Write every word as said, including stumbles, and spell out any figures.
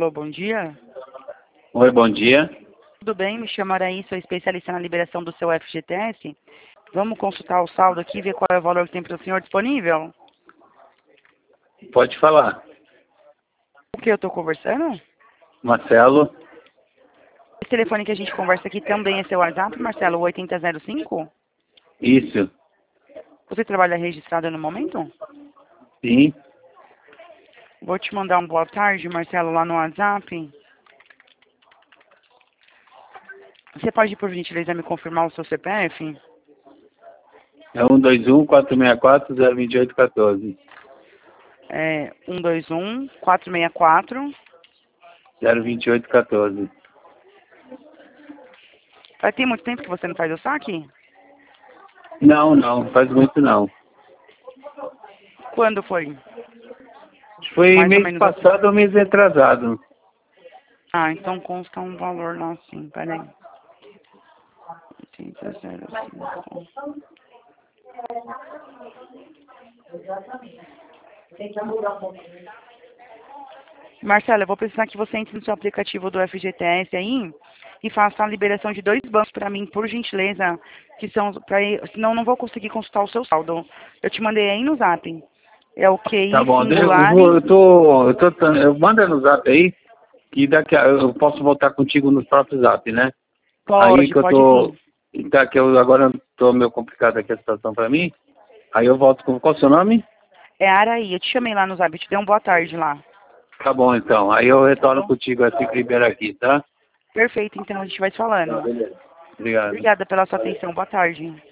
Alô, bom dia. Oi, bom dia. Tudo bem? Me chamo Araí, sou especialista na liberação do seu F G T S. Vamos consultar o saldo aqui e ver qual é o valor que tem para o senhor disponível? Pode falar. O que eu estou conversando? Marcelo? Esse telefone que a gente conversa aqui também é seu WhatsApp, Marcelo, o oitenta zero cinco? Isso. Você trabalha registrado no momento? Sim. Vou te mandar um boa tarde, Marcelo, lá no WhatsApp. Você pode, por gentileza, me confirmar o seu C P F? É um dois um, quatro seis quatro, zero dois oito um quatro. É um dois um, quatro seis quatro. zero dois oito um quatro. Vai ter muito tempo que você não faz o saque? Não, não, faz muito não. Quando foi? Foi Mais ou mês menos assim. passado ou mês retrasado. Ah, então consta um valor lá sim, peraí. oitenta zero cinco. Marcela, eu vou precisar que você entre no seu aplicativo do F G T S aí e faça a liberação de dois bancos para mim, por gentileza, que são, pra, senão eu não vou conseguir consultar o seu saldo. Eu te mandei aí no Zap. É o Tá Q I bom, eu, singular. vou, eu tô. Eu tô. Eu manda no zap aí, que daqui a, eu posso voltar contigo no próprio zap, né? Aí Pode, que eu pode tô. sim. Tá, que eu agora tô meio complicado aqui a situação pra mim. Aí eu volto com. Qual o seu nome? É Araí, eu te chamei lá no Zap, eu te dei um boa tarde lá. Tá bom, então. Aí eu Tá retorno bom? contigo assim que libera aqui, tá? Perfeito, então a gente vai se Tá, falando. beleza. Obrigado. Obrigada pela sua atenção, boa tarde.